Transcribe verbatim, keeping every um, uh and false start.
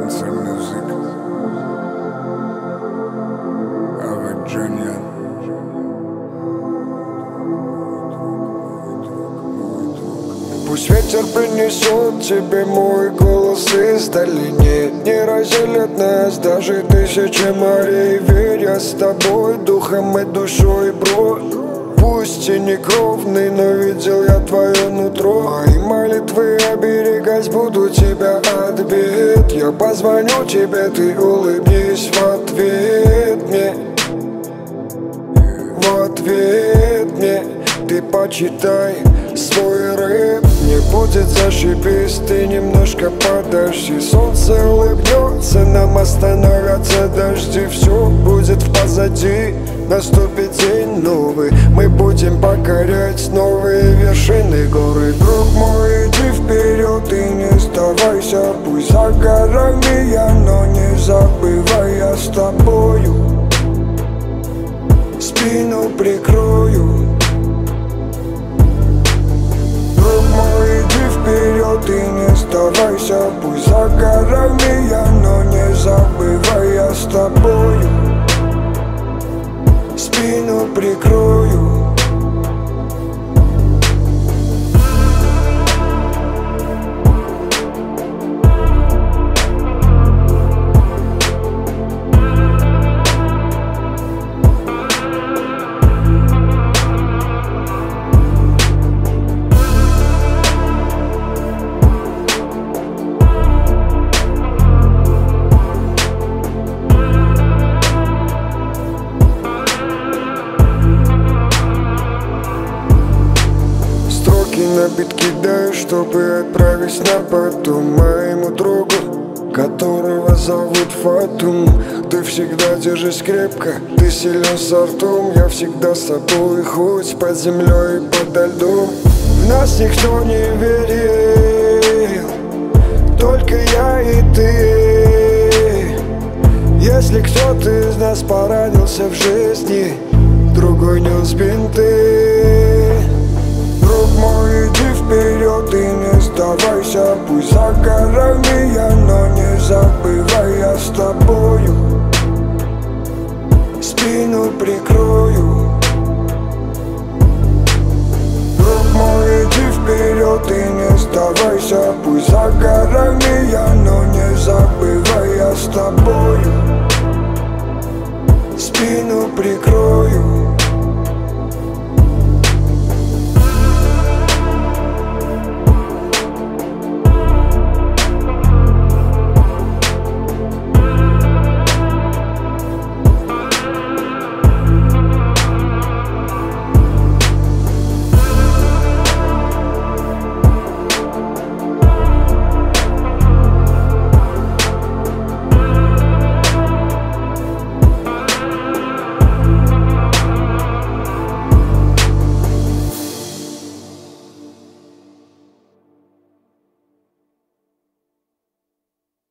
Dancer Music, Аваджанян. Пусть ветер принесет тебе мой голос издали. Нет, не разделят нас даже тысячи морей. Верь, я с тобой духом и душой, бро. Пусть и не кровный, но видел я твое нутро. Мои молитвы оберегать буду тебя от бед. Я позвоню тебе, ты улыбнись в ответ мне. В ответ мне ты почитай свой рэп. Не будет зашибись, ты немножко подожди. Солнце улыбнется, нам остановятся дожди. Все будет позади, наступит день новый. Мы будем покорять новые вершины горы. Друг мой, иди вперед и не сдавайся. Пусть за горами я, но не забывай, я с тобою. Спину прикрою. Друг мой, иди вперед и не сдавайся. Пусть за горами я, но не забывай, я с тобою. Спину прикрою. На бит кидаю, чтобы отправить на потом моему другу, которого зовут Фатум. Ты всегда держись крепко, ты силен с ртом. Я всегда с тобой, хоть под землей и подо льдом. В нас никто не верил, только я и ты. Если кто-то из нас поранился в жизни, другой нес бинты. Друг мой, иди вперед и не сдавайся. Пусть за горами я, но не забывай, я с тобою. Спину прикрою. Друг мой, иди вперед и не сдавайся. Пусть за горами я, но не забывай, я с тобою. Спину прикрою.